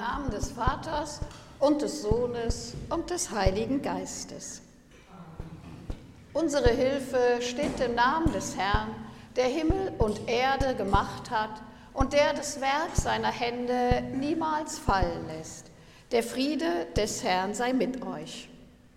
Namen des Vaters und des Sohnes und des Heiligen Geistes. Unsere Hilfe steht im Namen des Herrn, der Himmel und Erde gemacht hat und der das Werk seiner Hände niemals fallen lässt. Der Friede des Herrn sei mit euch.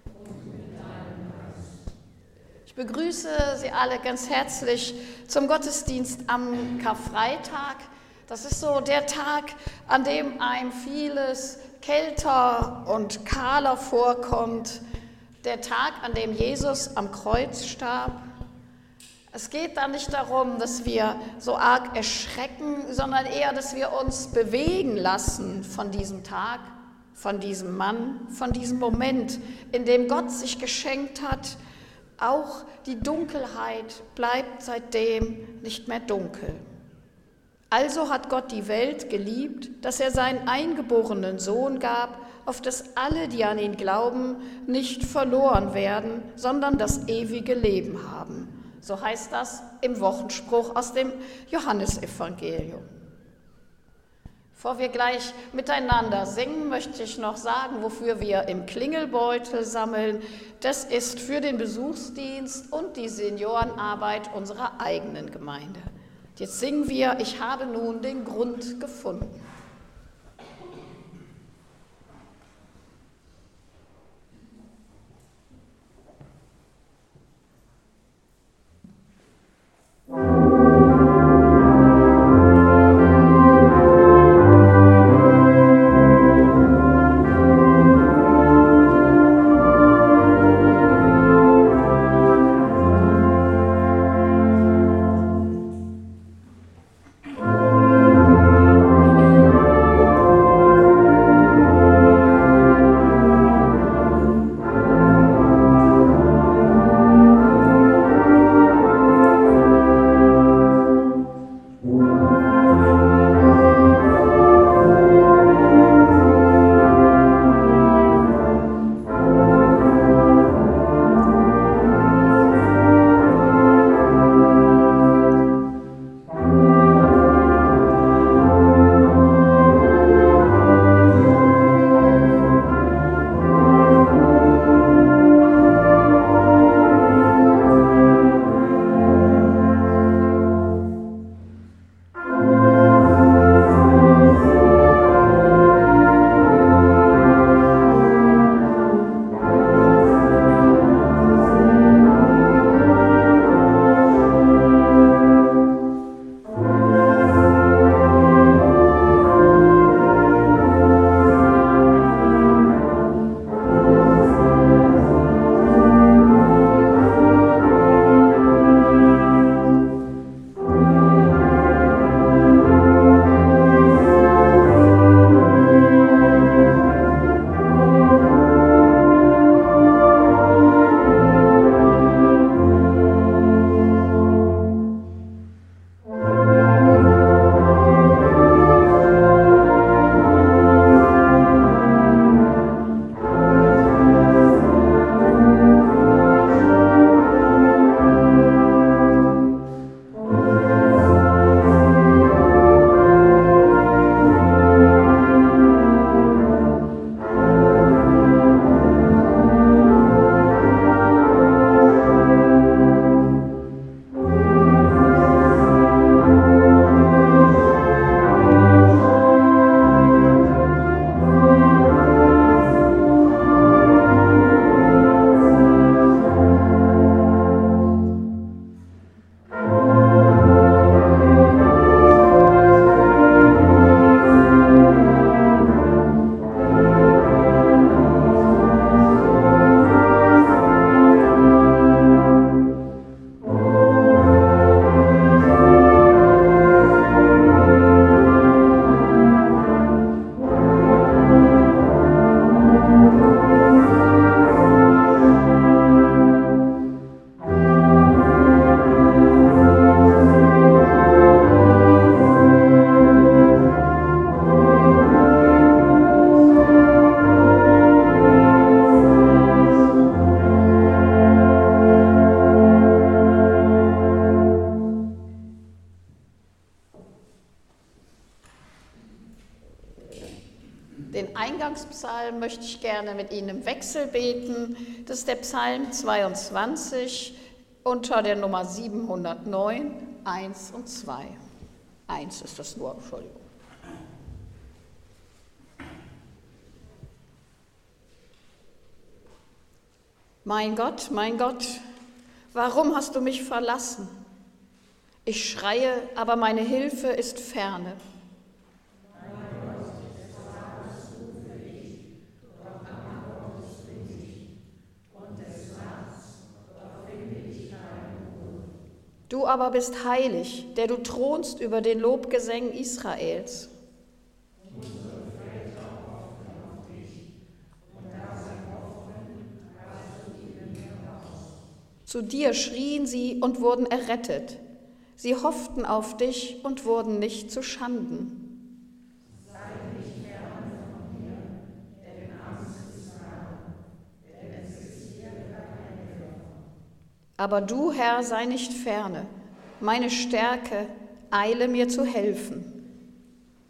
Ich begrüße Sie alle ganz herzlich zum Gottesdienst am Karfreitag. Das ist so der Tag, an dem einem vieles kälter und kahler vorkommt. Der Tag, an dem Jesus am Kreuz starb. Es geht da nicht darum, dass wir so arg erschrecken, sondern eher, dass wir uns bewegen lassen von diesem Tag, von diesem Mann, von diesem Moment, in dem Gott sich geschenkt hat. Auch die Dunkelheit bleibt seitdem nicht mehr dunkel. Also hat Gott die Welt geliebt, dass er seinen eingeborenen Sohn gab, auf dass alle, die an ihn glauben, nicht verloren werden, sondern das ewige Leben haben. So heißt das im Wochenspruch aus dem Johannesevangelium. Bevor wir gleich miteinander singen, möchte ich noch sagen, wofür wir im Klingelbeutel sammeln. Das ist für den Besuchsdienst und die Seniorenarbeit unserer eigenen Gemeinde. Jetzt singen wir, ich habe nun den Grund gefunden. Amen. Psalm möchte ich gerne mit Ihnen im Wechsel beten. Das ist der Psalm 22 unter der Nummer 709, 1 und 2. 1 ist das nur, Entschuldigung. Mein Gott, warum hast du mich verlassen? Ich schreie, aber meine Hilfe ist ferne. Du aber bist heilig, der du thronst über den Lobgesängen Israels. Zu dir schrien sie und wurden errettet. Sie hofften auf dich und wurden nicht zu Schanden. Sei nicht fern von mir, denn Angst ist nah, denn es ist hier keine Hilfe. Aber du, Herr, sei nicht ferne, meine Stärke, eile mir zu helfen.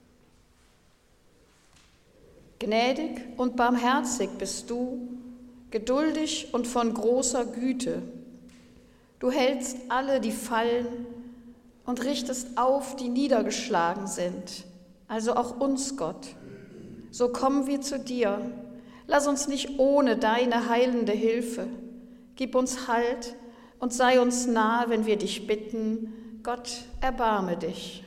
Gnädig und barmherzig bist du, geduldig und von großer Güte. Du hältst alle, die fallen, und richtest auf, die niedergeschlagen sind, also auch uns, Gott. So kommen wir zu dir. Lass uns nicht ohne deine heilende Hilfe. Gib uns Halt und sei uns nahe, wenn wir dich bitten. Gott, erbarme dich.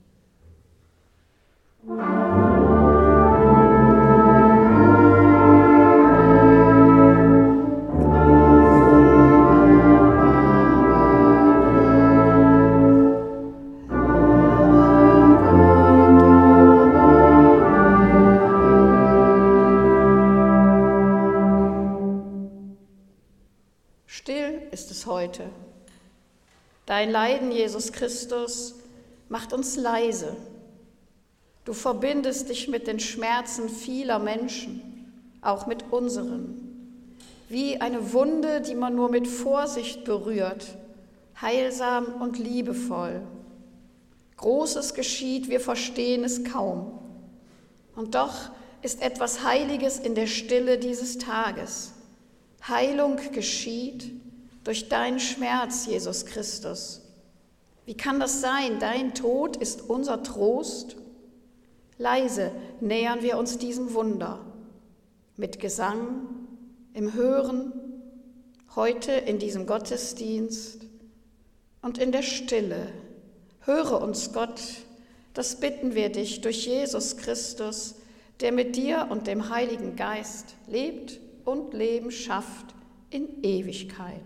Heute. Dein Leiden, Jesus Christus, macht uns leise. Du verbindest dich mit den Schmerzen vieler Menschen, auch mit unseren. Wie eine Wunde, die man nur mit Vorsicht berührt, heilsam und liebevoll. Großes geschieht, wir verstehen es kaum. Und doch ist etwas Heiliges in der Stille dieses Tages. Heilung geschieht durch deinen Schmerz, Jesus Christus. Wie kann das sein? Dein Tod ist unser Trost. Leise nähern wir uns diesem Wunder. Mit Gesang, im Hören, heute in diesem Gottesdienst und in der Stille. Höre uns, Gott, das bitten wir dich durch Jesus Christus, der mit dir und dem Heiligen Geist lebt und Leben schafft in Ewigkeit.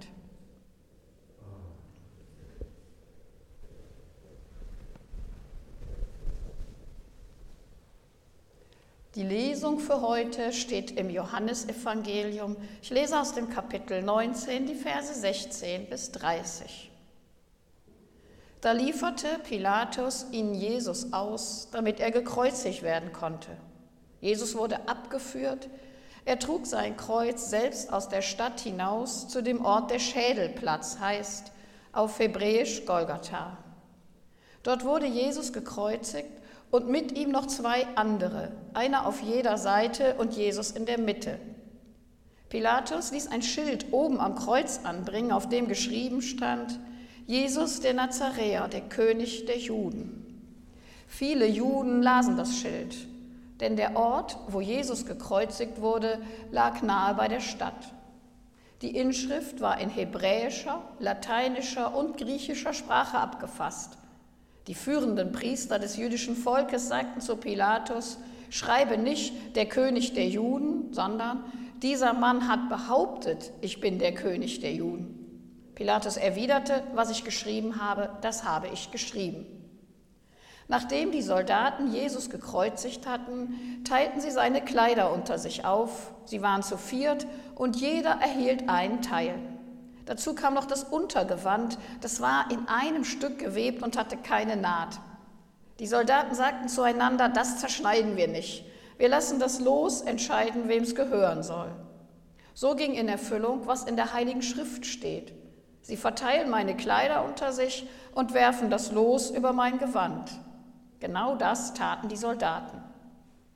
Die Lesung für heute steht im Johannesevangelium. Ich lese aus dem Kapitel 19, die Verse 16 bis 30. Da lieferte Pilatus ihn Jesus aus, damit er gekreuzigt werden konnte. Jesus wurde abgeführt. Er trug sein Kreuz selbst aus der Stadt hinaus zu dem Ort, der Schädelplatz heißt, auf Hebräisch Golgatha. Dort wurde Jesus gekreuzigt und mit ihm noch 2 andere, einer auf jeder Seite und Jesus in der Mitte. Pilatus ließ ein Schild oben am Kreuz anbringen, auf dem geschrieben stand: Jesus der Nazaräer, der König der Juden. Viele Juden lasen das Schild, denn der Ort, wo Jesus gekreuzigt wurde, lag nahe bei der Stadt. Die Inschrift war in hebräischer, lateinischer und griechischer Sprache abgefasst. Die führenden Priester des jüdischen Volkes sagten zu Pilatus: Schreibe nicht der König der Juden, sondern dieser Mann hat behauptet, ich bin der König der Juden. Pilatus erwiderte: Was ich geschrieben habe, das habe ich geschrieben. Nachdem die Soldaten Jesus gekreuzigt hatten, teilten sie seine Kleider unter sich auf. Sie waren zu 4 und jeder erhielt einen Teil. Dazu kam noch das Untergewand, das war in einem Stück gewebt und hatte keine Naht. Die Soldaten sagten zueinander: Das zerschneiden wir nicht. Wir lassen das Los entscheiden, wem es gehören soll. So ging in Erfüllung, was in der Heiligen Schrift steht. Sie verteilen meine Kleider unter sich und werfen das Los über mein Gewand. Genau das taten die Soldaten.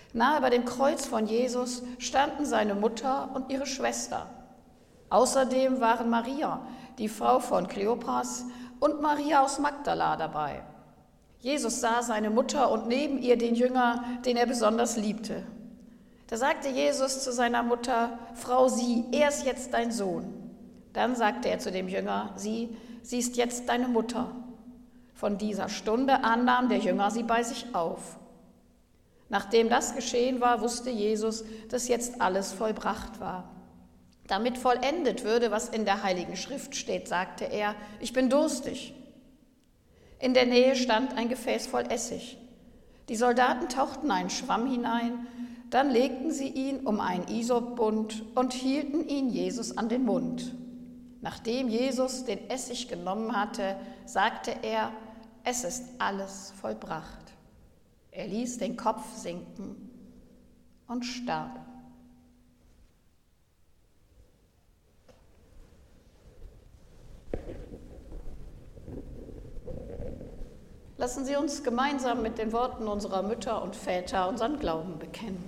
Nahe bei dem Kreuz von Jesus standen seine Mutter und ihre Schwester. Außerdem waren Maria, die Frau von Kleopas, und Maria aus Magdala dabei. Jesus sah seine Mutter und neben ihr den Jünger, den er besonders liebte. Da sagte Jesus zu seiner Mutter: Frau, sieh, er ist jetzt dein Sohn. Dann sagte er zu dem Jünger: sie ist jetzt deine Mutter. Von dieser Stunde an nahm der Jünger sie bei sich auf. Nachdem das geschehen war, wusste Jesus, dass jetzt alles vollbracht war. Damit vollendet würde, was in der Heiligen Schrift steht, sagte er: Ich bin durstig. In der Nähe stand ein Gefäß voll Essig. Die Soldaten tauchten einen Schwamm hinein, dann legten sie ihn um einen Isopbund und hielten ihn Jesus an den Mund. Nachdem Jesus den Essig genommen hatte, sagte er: Es ist alles vollbracht. Er ließ den Kopf sinken und starb. Lassen Sie uns gemeinsam mit den Worten unserer Mütter und Väter unseren Glauben bekennen.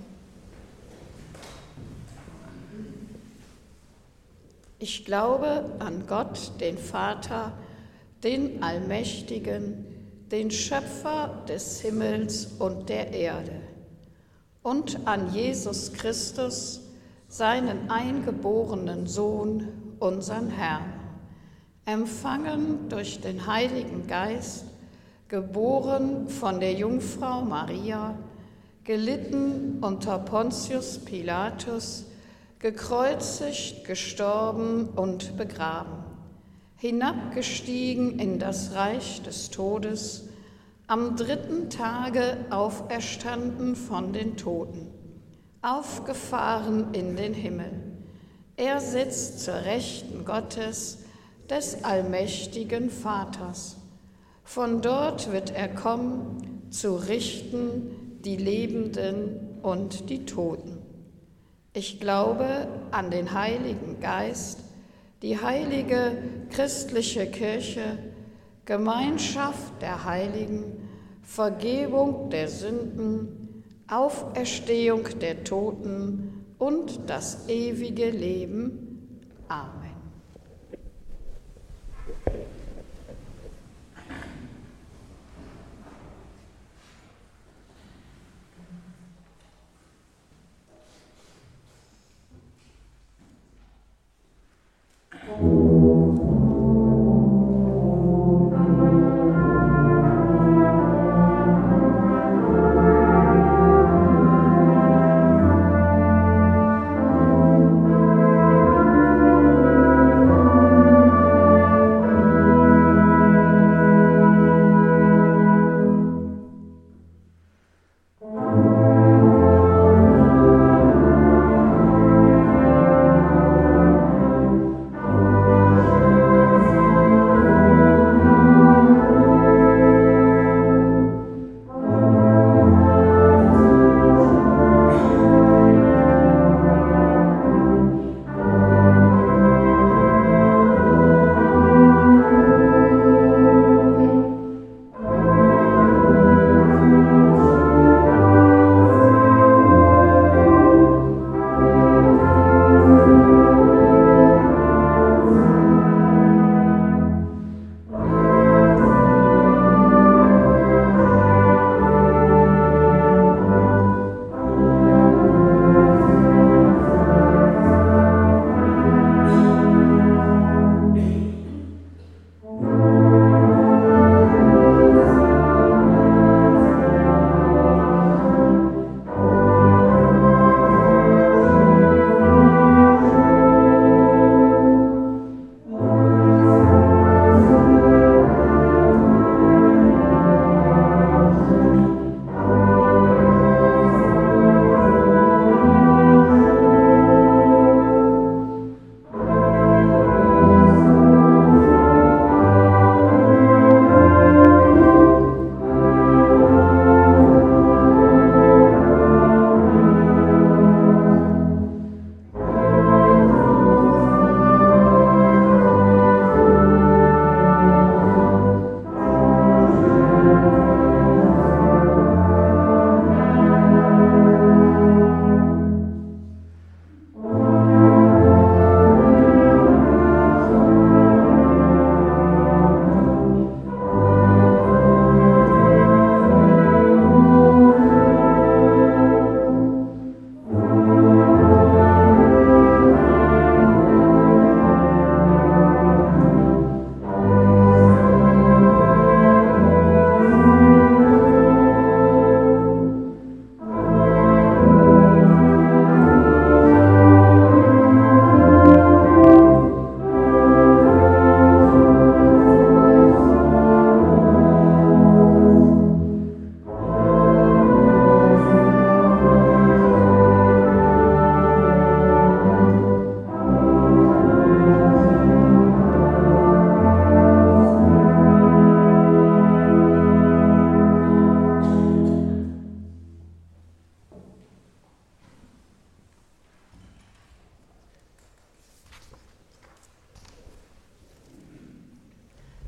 Ich glaube an Gott, den Vater, den Allmächtigen, den Schöpfer des Himmels und der Erde, und an Jesus Christus, seinen eingeborenen Sohn, unseren Herrn, empfangen durch den Heiligen Geist, geboren von der Jungfrau Maria, gelitten unter Pontius Pilatus, gekreuzigt, gestorben und begraben, hinabgestiegen in das Reich des Todes, am 3. Tage auferstanden von den Toten, aufgefahren in den Himmel. Er sitzt zur Rechten Gottes, des allmächtigen Vaters. Von dort wird er kommen, zu richten die Lebenden und die Toten. Ich glaube an den Heiligen Geist, die heilige christliche Kirche, Gemeinschaft der Heiligen, Vergebung der Sünden, Auferstehung der Toten und das ewige Leben. Amen.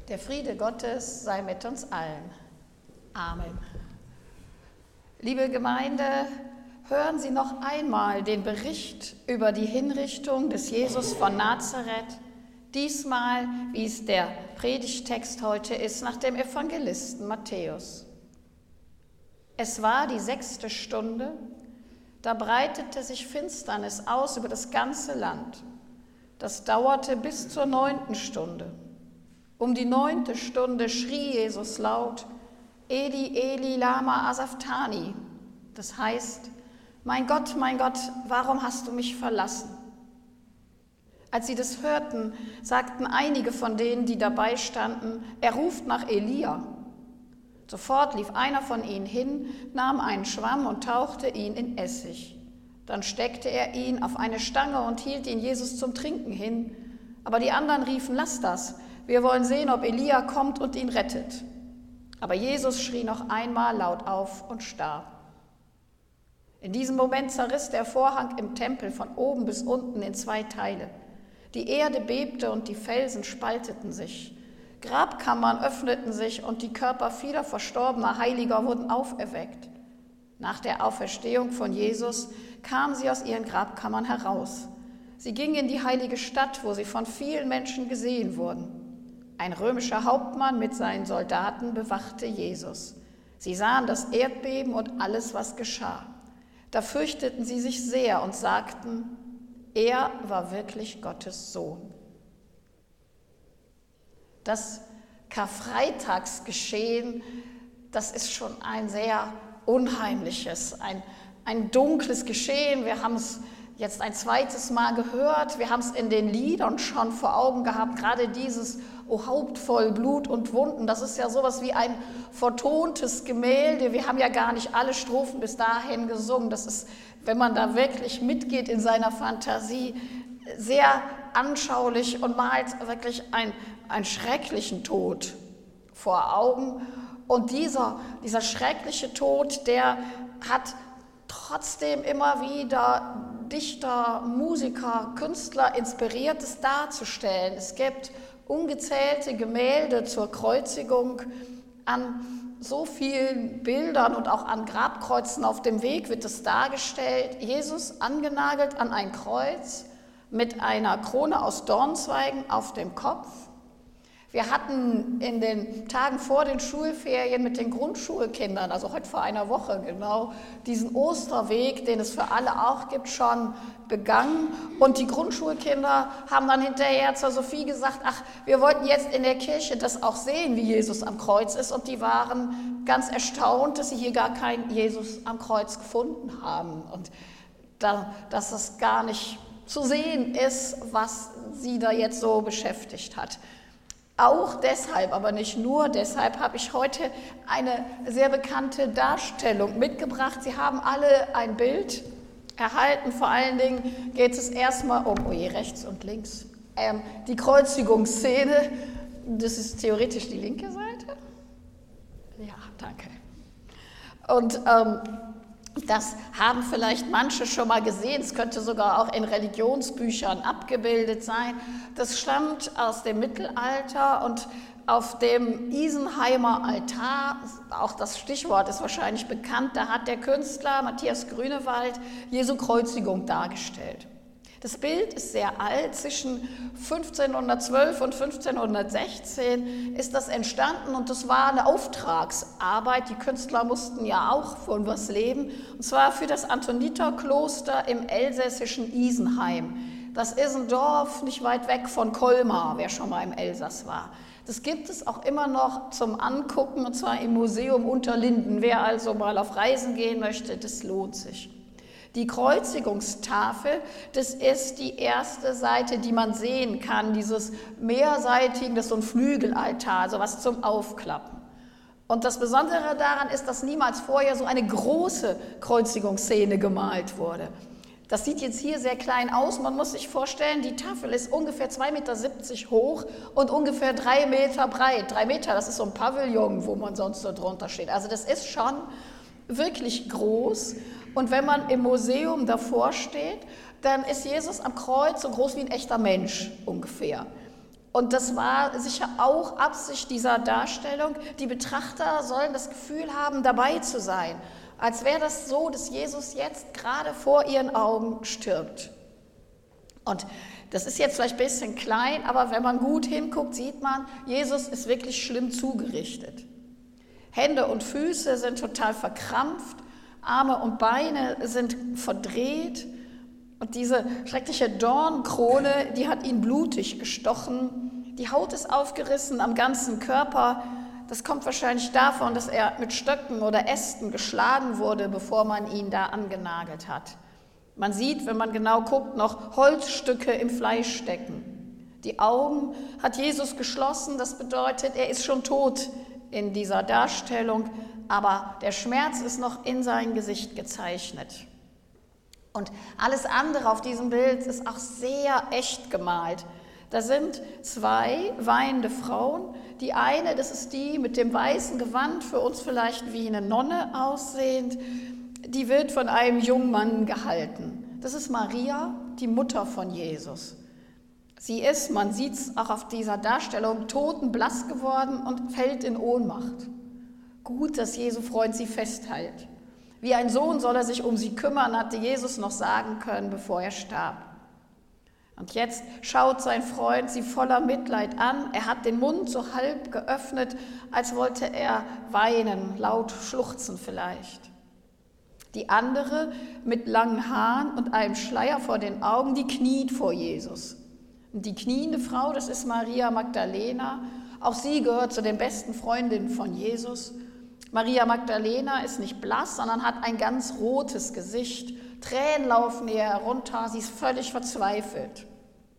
Der Friede Gottes sei mit uns allen. Amen. Liebe Gemeinde, hören Sie noch einmal den Bericht über die Hinrichtung des Jesus von Nazareth, diesmal, wie es der Predigtext heute ist, nach dem Evangelisten Matthäus. Es war die 6. Stunde, da breitete sich Finsternis aus über das ganze Land. Das dauerte bis zur 9. Stunde. Um die 9. Stunde schrie Jesus laut, Eli, Eli, lama asafthani. Das heißt, mein Gott, warum hast du mich verlassen? Als sie das hörten, sagten einige von denen, die dabei standen, er ruft nach Elia. Sofort lief einer von ihnen hin, nahm einen Schwamm und tauchte ihn in Essig. Dann steckte er ihn auf eine Stange und hielt ihn Jesus zum Trinken hin. Aber die anderen riefen, lass das, wir wollen sehen, ob Elia kommt und ihn rettet. Aber Jesus schrie noch einmal laut auf und starb. In diesem Moment zerriss der Vorhang im Tempel von oben bis unten in 2 Teile. Die Erde bebte und die Felsen spalteten sich. Grabkammern öffneten sich und die Körper vieler verstorbener Heiliger wurden auferweckt. Nach der Auferstehung von Jesus kamen sie aus ihren Grabkammern heraus. Sie gingen in die heilige Stadt, wo sie von vielen Menschen gesehen wurden. Ein römischer Hauptmann mit seinen Soldaten bewachte Jesus. Sie sahen das Erdbeben und alles, was geschah. Da fürchteten sie sich sehr und sagten, er war wirklich Gottes Sohn. Das Karfreitagsgeschehen, das ist schon ein sehr unheimliches, ein dunkles Geschehen. Wir haben es jetzt ein zweites Mal gehört, wir haben es in den Liedern schon vor Augen gehabt, gerade dieses O Haupt voll Blut und Wunden, das ist ja sowas wie ein vertontes Gemälde. Wir haben ja gar nicht alle Strophen bis dahin gesungen. Das ist, wenn man da wirklich mitgeht in seiner Fantasie, sehr anschaulich und malt wirklich einen schrecklichen Tod vor Augen. Und dieser schreckliche Tod, der hat trotzdem immer wieder Dichter, Musiker, Künstler inspiriert, es darzustellen. Es gibt ungezählte Gemälde zur Kreuzigung. An so vielen Bildern und auch an Grabkreuzen auf dem Weg wird es dargestellt. Jesus angenagelt an ein Kreuz mit einer Krone aus Dornzweigen auf dem Kopf. Wir hatten in den Tagen vor den Schulferien mit den Grundschulkindern, also heute vor einer Woche genau, diesen Osterweg, den es für alle auch gibt, schon begangen. Und die Grundschulkinder haben dann hinterher zur Sophie gesagt, ach, wir wollten jetzt in der Kirche das auch sehen, wie Jesus am Kreuz ist. Und die waren ganz erstaunt, dass sie hier gar keinen Jesus am Kreuz gefunden haben. Und dass es gar nicht zu sehen ist, was sie da jetzt so beschäftigt hat. Auch deshalb, aber nicht nur deshalb, habe ich heute eine sehr bekannte Darstellung mitgebracht. Sie haben alle ein Bild erhalten. Vor allen Dingen geht es erstmal um, rechts und links, die Kreuzigungsszene. Das ist theoretisch die linke Seite. Ja, danke. Und das haben vielleicht manche schon mal gesehen, es könnte sogar auch in Religionsbüchern abgebildet sein. Das stammt aus dem Mittelalter und auf dem Isenheimer Altar, auch das Stichwort ist wahrscheinlich bekannt, da hat der Künstler Matthias Grünewald Jesu Kreuzigung dargestellt. Das Bild ist sehr alt, zwischen 1512 und 1516 ist das entstanden und das war eine Auftragsarbeit. Die Künstler mussten ja auch von was leben, und zwar für das Antoniterkloster im elsässischen Isenheim. Das ist ein Dorf nicht weit weg von Colmar, wer schon mal im Elsass war. Das gibt es auch immer noch zum Angucken, und zwar im Museum Unterlinden. Wer also mal auf Reisen gehen möchte, das lohnt sich. Die Kreuzigungstafel, das ist die erste Seite, die man sehen kann, dieses mehrseitigen, das ist so ein Flügelaltar, sowas zum Aufklappen. Und das Besondere daran ist, dass niemals vorher so eine große Kreuzigungsszene gemalt wurde. Das sieht jetzt hier sehr klein aus, man muss sich vorstellen, die Tafel ist ungefähr 2,70 Meter hoch und ungefähr 3 Meter breit. 3 Meter, das ist so ein Pavillon, wo man sonst so drunter steht. Also das ist schon wirklich groß. Und wenn man im Museum davor steht, dann ist Jesus am Kreuz so groß wie ein echter Mensch ungefähr. Und das war sicher auch Absicht dieser Darstellung. Die Betrachter sollen das Gefühl haben, dabei zu sein, als wäre das so, dass Jesus jetzt gerade vor ihren Augen stirbt. Und das ist jetzt vielleicht ein bisschen klein, aber wenn man gut hinguckt, sieht man, Jesus ist wirklich schlimm zugerichtet. Hände und Füße sind total verkrampft, Arme und Beine sind verdreht und diese schreckliche Dornkrone, die hat ihn blutig gestochen. Die Haut ist aufgerissen am ganzen Körper. Das kommt wahrscheinlich davon, dass er mit Stöcken oder Ästen geschlagen wurde, bevor man ihn da angenagelt hat. Man sieht, wenn man genau guckt, noch Holzstücke im Fleisch stecken. Die Augen hat Jesus geschlossen, das bedeutet, er ist schon tot in dieser Darstellung, aber der Schmerz ist noch in sein Gesicht gezeichnet. Und alles andere auf diesem Bild ist auch sehr echt gemalt. Da sind zwei weinende Frauen. Die eine, das ist die mit dem weißen Gewand, für uns vielleicht wie eine Nonne aussehend, die wird von einem jungen Mann gehalten. Das ist Maria, die Mutter von Jesus. Sie ist, man sieht es auch auf dieser Darstellung, totenblass geworden und fällt in Ohnmacht. Gut, dass Jesu Freund sie festhält. Wie ein Sohn soll er sich um sie kümmern, hatte Jesus noch sagen können, bevor er starb. Und jetzt schaut sein Freund sie voller Mitleid an. Er hat den Mund so halb geöffnet, als wollte er weinen, laut schluchzen vielleicht. Die andere mit langen Haaren und einem Schleier vor den Augen, die kniet vor Jesus. Und die kniende Frau, das ist Maria Magdalena. Auch sie gehört zu den besten Freundinnen von Jesus. Maria Magdalena ist nicht blass, sondern hat ein ganz rotes Gesicht. Tränen laufen ihr herunter, sie ist völlig verzweifelt.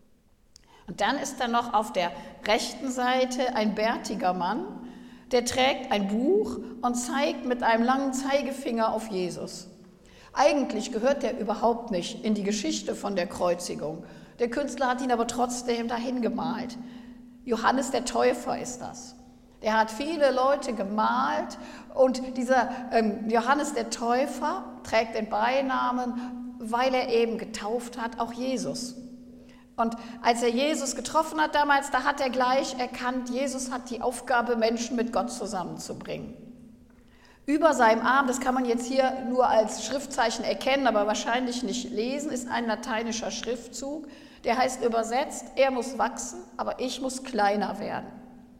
Und dann ist da noch auf der rechten Seite ein bärtiger Mann, der trägt ein Buch und zeigt mit einem langen Zeigefinger auf Jesus. Eigentlich gehört der überhaupt nicht in die Geschichte von der Kreuzigung. Der Künstler hat ihn aber trotzdem dahin gemalt. Johannes der Täufer ist das. Der hat viele Leute gemalt und dieser Johannes der Täufer trägt den Beinamen, weil er eben getauft hat, auch Jesus. Und als er Jesus getroffen hat damals, da hat er gleich erkannt, Jesus hat die Aufgabe, Menschen mit Gott zusammenzubringen. Über seinem Arm, das kann man jetzt hier nur als Schriftzeichen erkennen, aber wahrscheinlich nicht lesen, ist ein lateinischer Schriftzug, der heißt übersetzt, er muss wachsen, aber ich muss kleiner werden.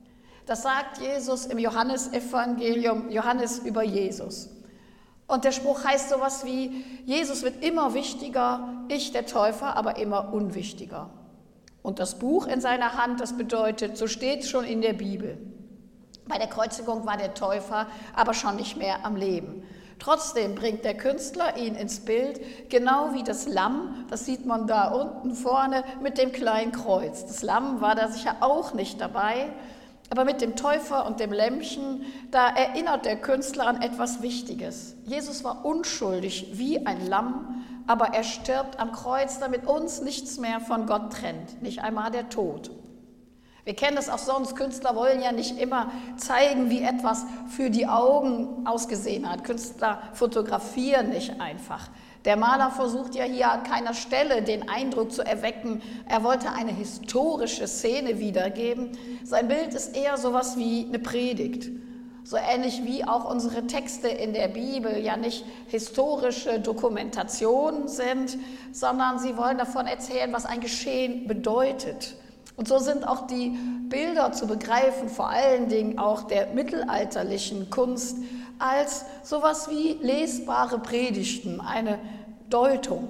Das sagt Jesus im Johannesevangelium, Johannes über Jesus. Und der Spruch heißt sowas wie, Jesus wird immer wichtiger, ich der Täufer, aber immer unwichtiger. Und das Buch in seiner Hand, das bedeutet, so steht es schon in der Bibel. Bei der Kreuzigung war der Täufer aber schon nicht mehr am Leben. Trotzdem bringt der Künstler ihn ins Bild, genau wie das Lamm, das sieht man da unten vorne mit dem kleinen Kreuz. Das Lamm war da sicher auch nicht dabei, aber mit dem Täufer und dem Lämmchen, da erinnert der Künstler an etwas Wichtiges. Jesus war unschuldig wie ein Lamm, aber er stirbt am Kreuz, damit uns nichts mehr von Gott trennt, nicht einmal der Tod. Wir kennen das auch sonst, Künstler wollen ja nicht immer zeigen, wie etwas für die Augen ausgesehen hat. Künstler fotografieren nicht einfach. Der Maler versucht ja hier an keiner Stelle den Eindruck zu erwecken, er wollte eine historische Szene wiedergeben. Sein Bild ist eher sowas wie eine Predigt. So ähnlich wie auch unsere Texte in der Bibel ja nicht historische Dokumentationen sind, sondern sie wollen davon erzählen, was ein Geschehen bedeutet. Und so sind auch die Bilder zu begreifen, vor allen Dingen auch der mittelalterlichen Kunst, als sowas wie lesbare Predigten, eine Deutung.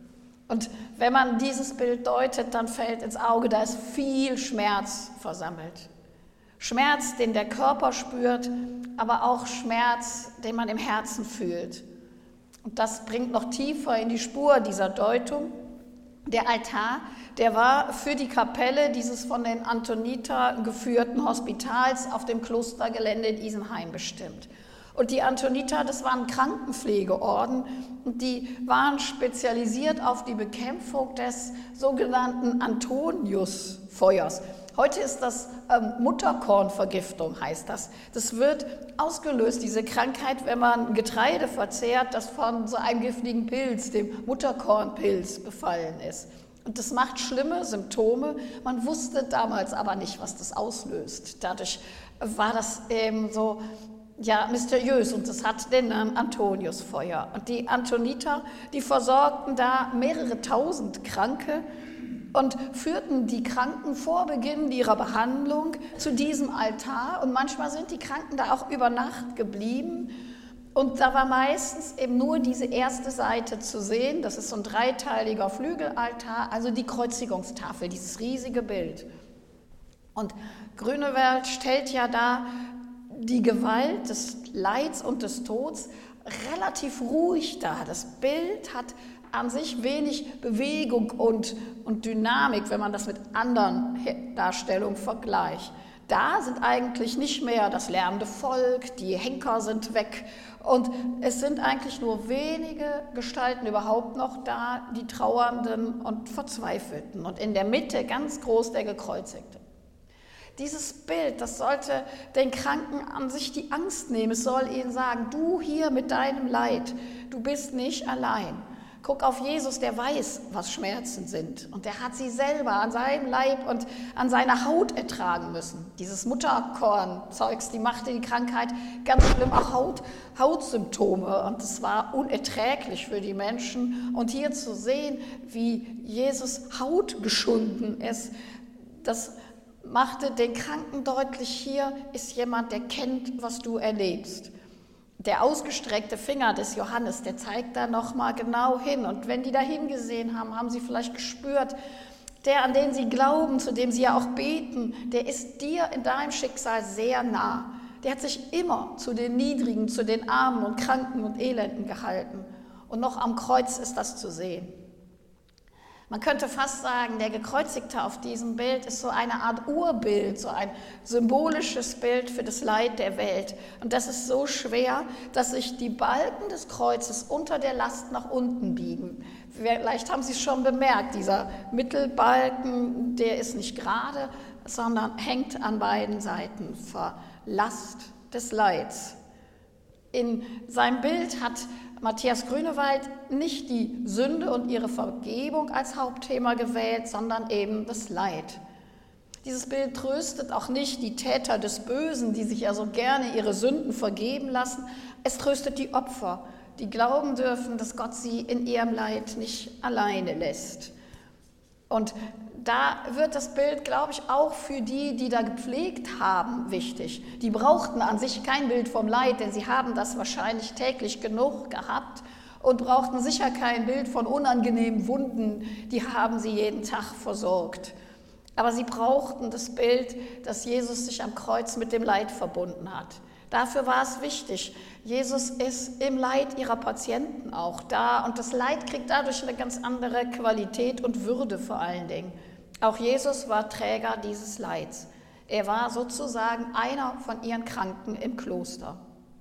Und wenn man dieses Bild deutet, dann fällt ins Auge, da ist viel Schmerz versammelt. Schmerz, den der Körper spürt, aber auch Schmerz, den man im Herzen fühlt. Und das bringt noch tiefer in die Spur dieser Deutung. Der Altar, der war für die Kapelle dieses von den Antoniter geführten Hospitals auf dem Klostergelände in Isenheim bestimmt. Und die Antoniter, das waren Krankenpflegeorden und die waren spezialisiert auf die Bekämpfung des sogenannten Antoniusfeuers. Heute ist das Mutterkornvergiftung, heißt das. Das wird ausgelöst, diese Krankheit, wenn man Getreide verzehrt, das von so einem giftigen Pilz, dem Mutterkornpilz, befallen ist. Und das macht schlimme Symptome. Man wusste damals aber nicht, was das auslöst. Dadurch war das eben so mysteriös und das hat den Namen Antoniusfeuer. Und die Antoniter, die versorgten da mehrere tausend Kranke und führten die Kranken vor Beginn ihrer Behandlung zu diesem Altar. Und manchmal sind die Kranken da auch über Nacht geblieben. Und da war meistens eben nur diese erste Seite zu sehen. Das ist so ein dreiteiliger Flügelaltar, also die Kreuzigungstafel, dieses riesige Bild. Und Grünewald stellt ja da die Gewalt des Leids und des Todes relativ ruhig dar. Das Bild hat an sich wenig Bewegung und Dynamik, wenn man das mit anderen Darstellungen vergleicht. Da sind eigentlich nicht mehr das lärmende Volk, die Henker sind weg und es sind eigentlich nur wenige Gestalten überhaupt noch da, die Trauernden und Verzweifelten und in der Mitte ganz groß der Gekreuzigte. Dieses Bild, das sollte den Kranken an sich die Angst nehmen, es soll ihnen sagen, du hier mit deinem Leid, du bist nicht allein. Guck auf Jesus, der weiß, was Schmerzen sind und der hat sie selber an seinem Leib und an seiner Haut ertragen müssen. Dieses Mutterkorn-Zeugs, die machte die Krankheit ganz schlimm, auch Hautsymptome und es war unerträglich für die Menschen. Und hier zu sehen, wie Jesus Haut geschunden ist, das machte den Kranken deutlich, hier ist jemand, der kennt, was du erlebst. Der ausgestreckte Finger des Johannes, der zeigt da nochmal genau hin. Und wenn die da hingesehen haben, haben sie vielleicht gespürt, der, an den sie glauben, zu dem sie ja auch beten, der ist dir in deinem Schicksal sehr nah. Der hat sich immer zu den Niedrigen, zu den Armen und Kranken und Elenden gehalten. Und noch am Kreuz ist das zu sehen. Man könnte fast sagen, der Gekreuzigte auf diesem Bild ist so eine Art Urbild, so ein symbolisches Bild für das Leid der Welt. Und das ist so schwer, dass sich die Balken des Kreuzes unter der Last nach unten biegen. Vielleicht haben Sie es schon bemerkt, dieser Mittelbalken, der ist nicht gerade, sondern hängt an beiden Seiten vor Last des Leids. In seinem Bild hat Matthias Grünewald nicht die Sünde und ihre Vergebung als Hauptthema gewählt, sondern eben das Leid. Dieses Bild tröstet auch nicht die Täter des Bösen, die sich ja so gerne ihre Sünden vergeben lassen. Es tröstet die Opfer, die glauben dürfen, dass Gott sie in ihrem Leid nicht alleine lässt. Und da wird das Bild, glaube ich, auch für die, die da gepflegt haben, wichtig. Die brauchten an sich kein Bild vom Leid, denn sie haben das wahrscheinlich täglich genug gehabt und brauchten sicher kein Bild von unangenehmen Wunden, die haben sie jeden Tag versorgt. Aber sie brauchten das Bild, dass Jesus sich am Kreuz mit dem Leid verbunden hat. Dafür war es wichtig. Jesus ist im Leid ihrer Patienten auch da und das Leid kriegt dadurch eine ganz andere Qualität und Würde vor allen Dingen. Auch Jesus war Träger dieses Leids. Er war sozusagen einer von ihren Kranken im Kloster.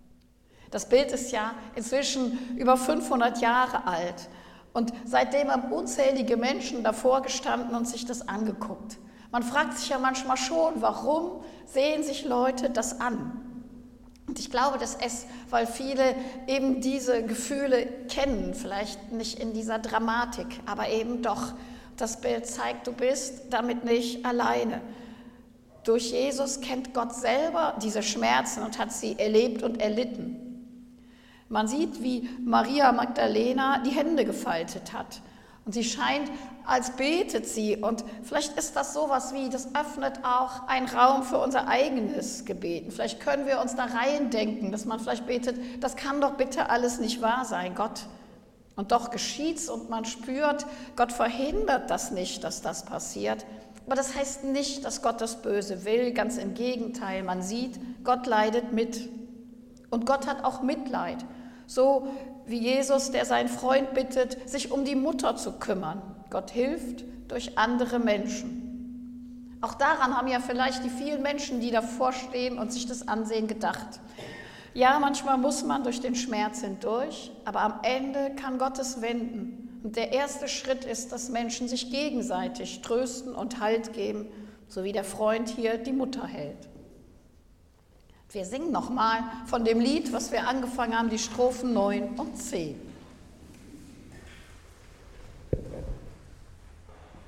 Das Bild ist ja inzwischen über 500 Jahre alt und seitdem haben unzählige Menschen davor gestanden und sich das angeguckt. Man fragt sich ja manchmal schon, warum sehen sich Leute das an? Und ich glaube, das ist, weil viele eben diese Gefühle kennen, vielleicht nicht in dieser Dramatik, aber eben doch. Das Bild zeigt, du bist damit nicht alleine. Durch Jesus kennt Gott selber diese Schmerzen und hat sie erlebt und erlitten. Man sieht, wie Maria Magdalena die Hände gefaltet hat. Und sie scheint, als betet sie. Und vielleicht ist das sowas wie, das öffnet auch einen Raum für unser eigenes Gebeten. Vielleicht können wir uns da reindenken, dass man vielleicht betet, das kann doch bitte alles nicht wahr sein, Gott. Und doch geschieht's und man spürt, Gott verhindert das nicht, dass das passiert. Aber das heißt nicht, dass Gott das Böse will, ganz im Gegenteil. Man sieht, Gott leidet mit. Und Gott hat auch Mitleid. So wie Jesus, der seinen Freund bittet, sich um die Mutter zu kümmern. Gott hilft durch andere Menschen. Auch daran haben ja vielleicht die vielen Menschen, die davor stehen und sich das ansehen, gedacht. Ja, manchmal muss man durch den Schmerz hindurch, aber am Ende kann Gott es wenden. Und der erste Schritt ist, dass Menschen sich gegenseitig trösten und Halt geben, so wie der Freund hier die Mutter hält. Wir singen nochmal von dem Lied, was wir angefangen haben, die Strophen 9 und 10.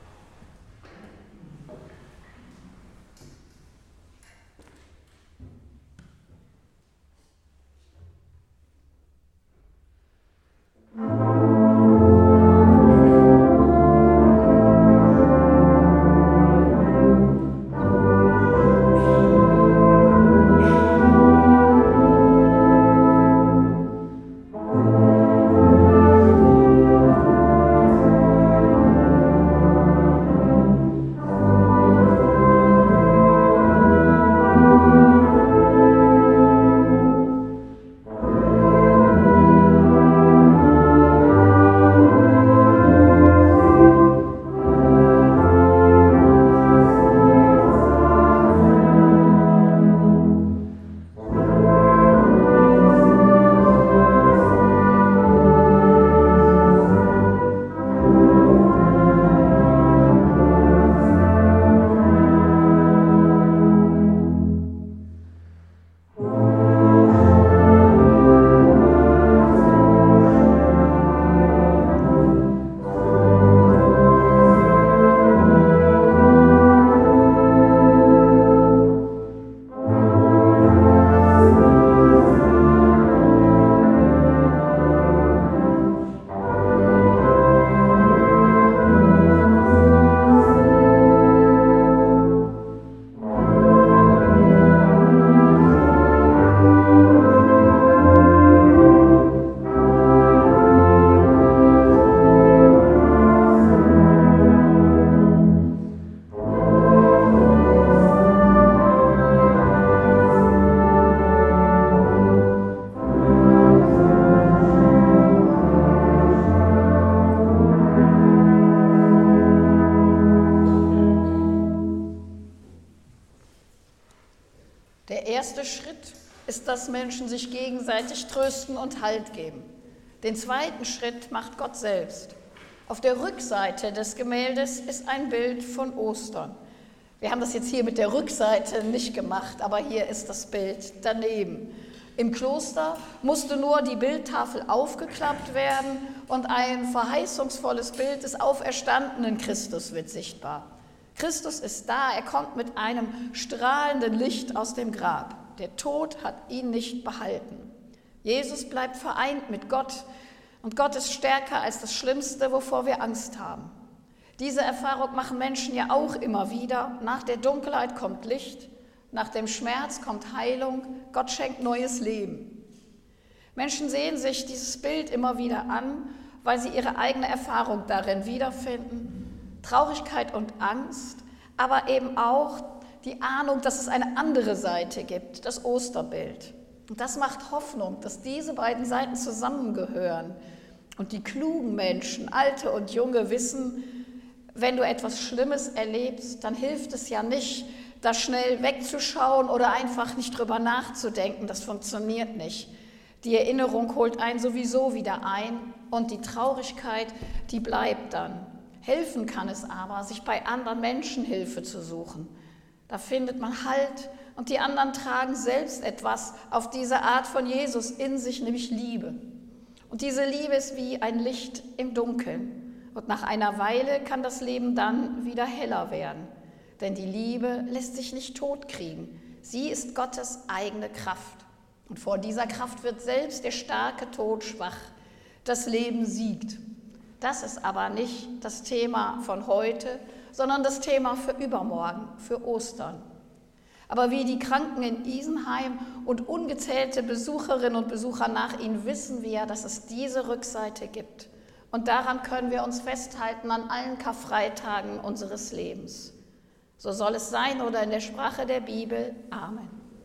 Der erste Schritt ist, dass Menschen sich gegenseitig trösten und Halt geben. Den zweiten Schritt macht Gott selbst. Auf der Rückseite des Gemäldes ist ein Bild von Ostern. Wir haben das jetzt hier mit der Rückseite nicht gemacht, aber hier ist das Bild daneben. Im Kloster musste nur die Bildtafel aufgeklappt werden und ein verheißungsvolles Bild des auferstandenen Christus wird sichtbar. Christus ist da, er kommt mit einem strahlenden Licht aus dem Grab. Der Tod hat ihn nicht behalten. Jesus bleibt vereint mit Gott und Gott ist stärker als das Schlimmste, wovor wir Angst haben. Diese Erfahrung machen Menschen ja auch immer wieder. Nach der Dunkelheit kommt Licht, nach dem Schmerz kommt Heilung, Gott schenkt neues Leben. Menschen sehen sich dieses Bild immer wieder an, weil sie ihre eigene Erfahrung darin wiederfinden. Traurigkeit und Angst, aber eben auch die Ahnung, dass es eine andere Seite gibt, das Osterbild. Und das macht Hoffnung, dass diese beiden Seiten zusammengehören. Und die klugen Menschen, Alte und Junge, wissen, wenn du etwas Schlimmes erlebst, dann hilft es ja nicht, da schnell wegzuschauen oder einfach nicht drüber nachzudenken. Das funktioniert nicht. Die Erinnerung holt einen sowieso wieder ein und die Traurigkeit, die bleibt dann. Helfen kann es aber, sich bei anderen Menschen Hilfe zu suchen. Da findet man Halt und die anderen tragen selbst etwas auf diese Art von Jesus in sich, nämlich Liebe. Und diese Liebe ist wie ein Licht im Dunkeln. Und nach einer Weile kann das Leben dann wieder heller werden. Denn die Liebe lässt sich nicht totkriegen. Sie ist Gottes eigene Kraft. Und vor dieser Kraft wird selbst der starke Tod schwach. Das Leben siegt. Das ist aber nicht das Thema von heute, sondern das Thema für übermorgen, für Ostern. Aber wie die Kranken in Isenheim und ungezählte Besucherinnen und Besucher nach ihnen wissen wir, dass es diese Rückseite gibt. Und daran können wir uns festhalten an allen Karfreitagen unseres Lebens. So soll es sein oder in der Sprache der Bibel. Amen.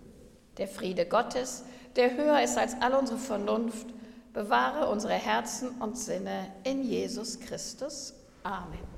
Der Friede Gottes, der höher ist als all unsere Vernunft, bewahre unsere Herzen und Sinne in Jesus Christus. Amen.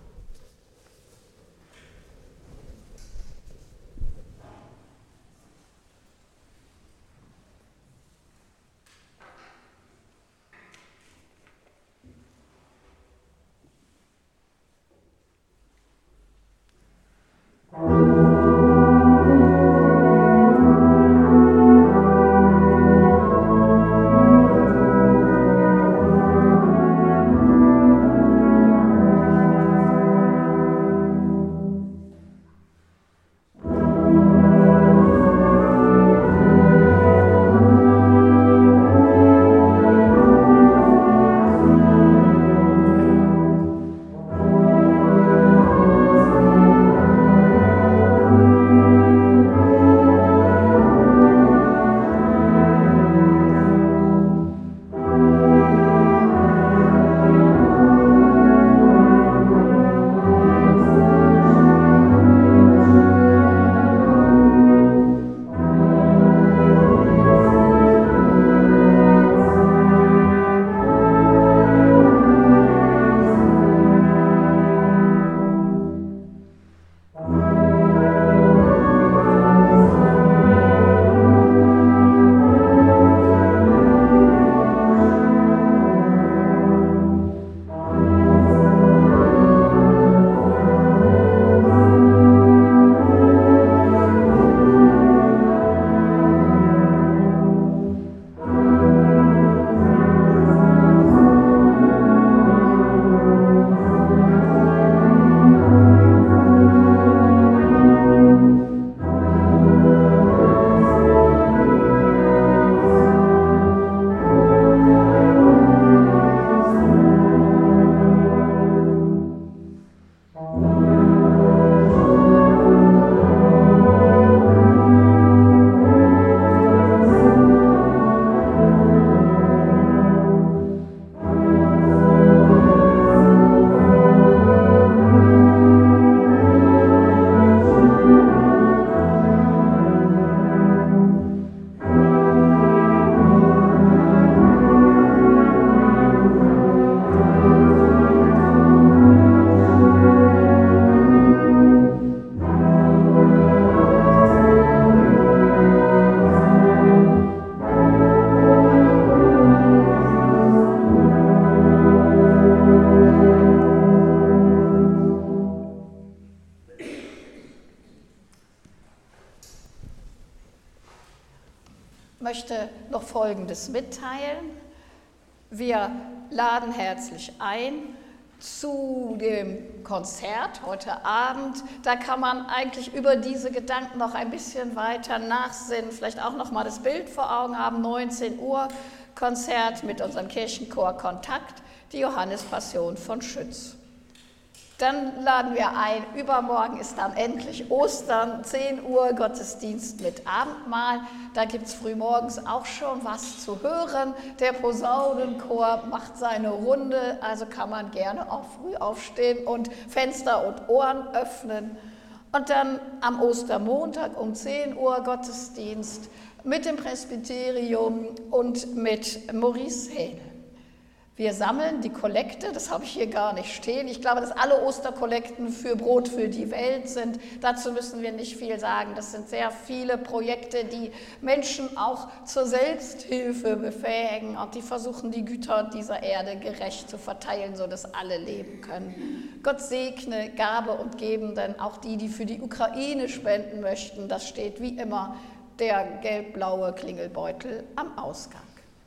möchte noch Folgendes mitteilen. Wir laden herzlich ein zu dem Konzert heute Abend. Da kann man eigentlich über diese Gedanken noch ein bisschen weiter nachsinnen, vielleicht auch noch mal das Bild vor Augen haben. 19 Uhr Konzert mit unserem Kirchenchor Kontakt, die Johannespassion von Schütz. Dann laden wir ein, übermorgen ist dann endlich Ostern, 10 Uhr Gottesdienst mit Abendmahl. Da gibt es frühmorgens auch schon was zu hören. Der Posaunenchor macht seine Runde, also kann man gerne auch früh aufstehen und Fenster und Ohren öffnen. Und dann am Ostermontag um 10 Uhr Gottesdienst mit dem Presbyterium und mit Maurice Hähnel. Wir sammeln die Kollekte, das habe ich hier gar nicht stehen. Ich glaube, dass alle Osterkollekten für Brot für die Welt sind. Dazu müssen wir nicht viel sagen. Das sind sehr viele Projekte, die Menschen auch zur Selbsthilfe befähigen und die versuchen, die Güter dieser Erde gerecht zu verteilen, sodass alle leben können. Gott segne Gabe und Gebenden, auch die, die für die Ukraine spenden möchten. Das steht wie immer der gelb-blaue Klingelbeutel am Ausgang.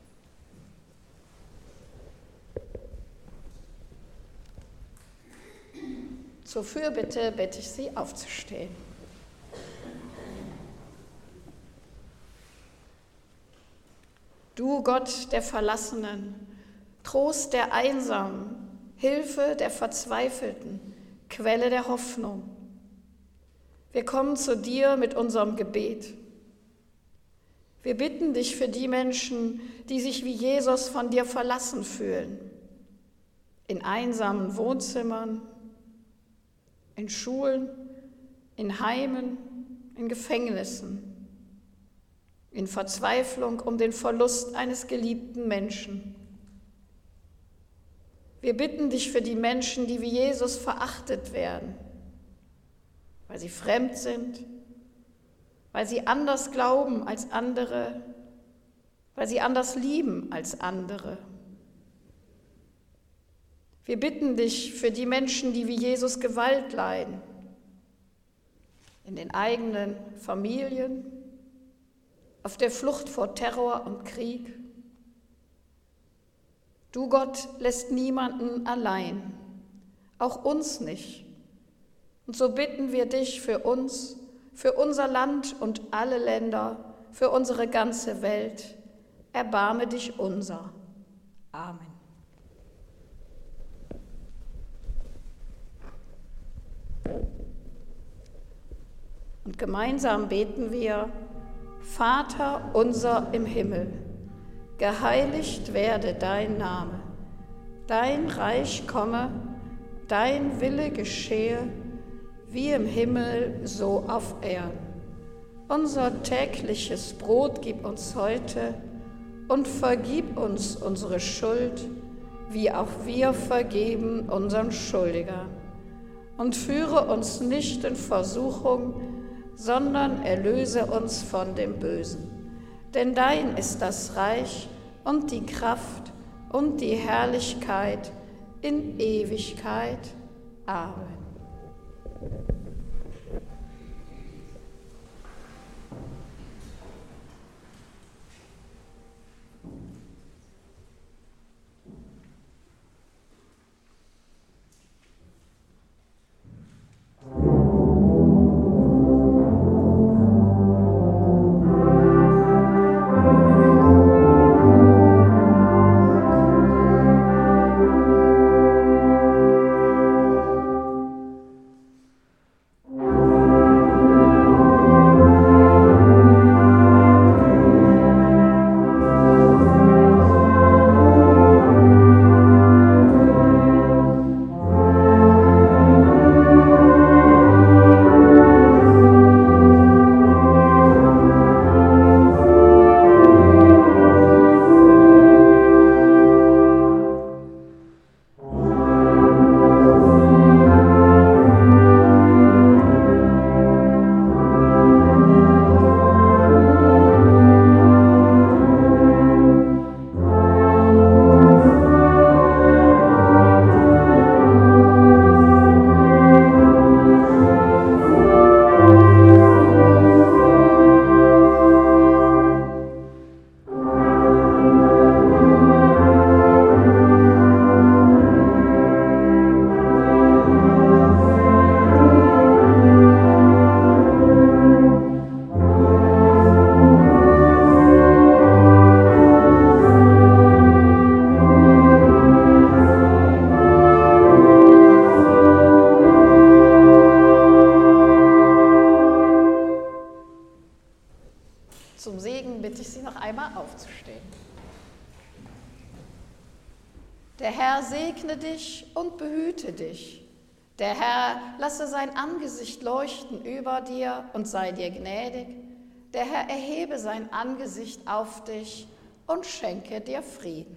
Zur Fürbitte bitte ich Sie aufzustehen. Du Gott der Verlassenen, Trost der Einsamen, Hilfe der Verzweifelten, Quelle der Hoffnung. Wir kommen zu dir mit unserem Gebet. Wir bitten dich für die Menschen, die sich wie Jesus von dir verlassen fühlen, in einsamen Wohnzimmern, in Schulen, in Heimen, in Gefängnissen, in Verzweiflung um den Verlust eines geliebten Menschen. Wir bitten dich für die Menschen, die wie Jesus verachtet werden, weil sie fremd sind, weil sie anders glauben als andere, weil sie anders lieben als andere. Wir bitten dich für die Menschen, die wie Jesus Gewalt leiden, in den eigenen Familien, auf der Flucht vor Terror und Krieg. Du Gott lässt niemanden allein, auch uns nicht. Und so bitten wir dich für uns, für unser Land und alle Länder, für unsere ganze Welt. Erbarme dich unser. Amen. Und gemeinsam beten wir: Vater unser im Himmel, geheiligt werde dein Name, dein Reich komme, dein Wille geschehe, wie im Himmel, so auf Erden. Unser tägliches Brot gib uns heute und vergib uns unsere Schuld, wie auch wir vergeben unseren Schuldigern. Und führe uns nicht in Versuchung, sondern erlöse uns von dem Bösen. Denn dein ist das Reich und die Kraft und die Herrlichkeit in Ewigkeit. Amen. Zum Segen bitte ich Sie noch einmal aufzustehen. Der Herr segne dich und behüte dich. Der Herr lasse sein Angesicht leuchten über dir und sei dir gnädig. Der Herr erhebe sein Angesicht auf dich und schenke dir Frieden.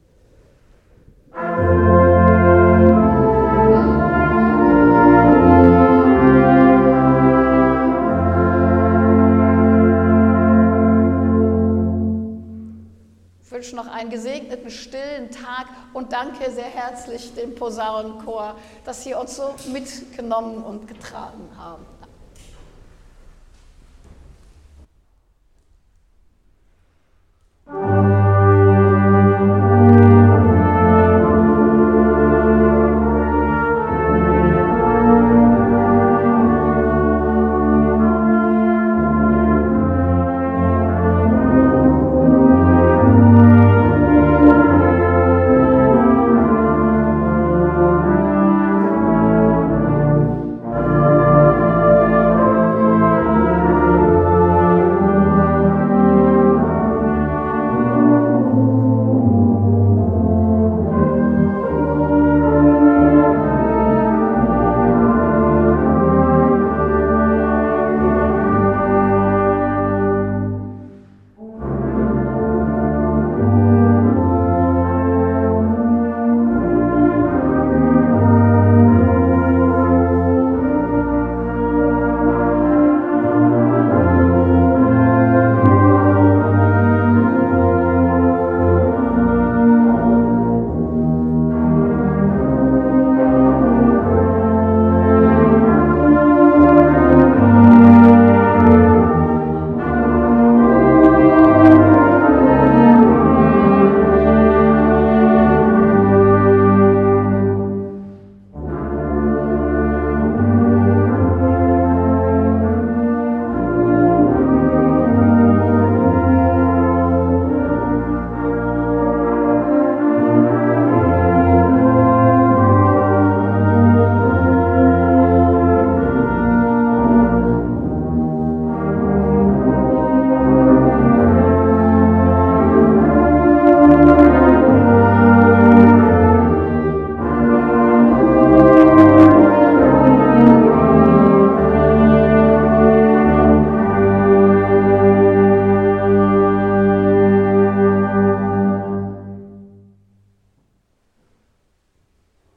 Ich wünsche noch einen gesegneten, stillen Tag und danke sehr herzlich dem Posaunenchor, dass Sie uns so mitgenommen und getragen haben.